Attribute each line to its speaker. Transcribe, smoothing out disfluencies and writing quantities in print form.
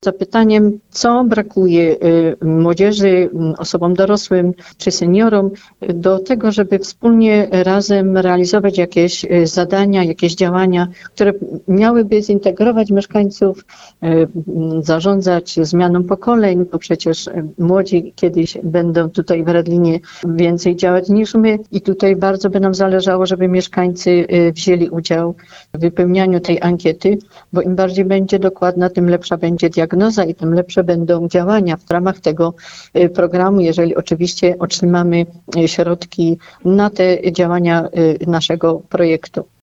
Speaker 1: zapytaniem, co brakuje młodzieży, osobom dorosłym czy seniorom do tego, żeby wspólnie razem realizować jakieś zadania, jakieś działania, które miałyby zintegrować mieszkańców, zarządzać zmianą pokoleń, bo przecież młodzi kiedyś będą tutaj w Radlinie więcej działać niż my i tutaj bardzo by nam zależało, żeby mieszkańcy wzięli udział w wypełnianiu tej ankiety, bo im bardziej będzie dokładna, tym lepsza będzie diagnoza i tym lepsze będą działania w ramach tego programu, jeżeli oczywiście otrzymamy środki na te działania naszego projektu.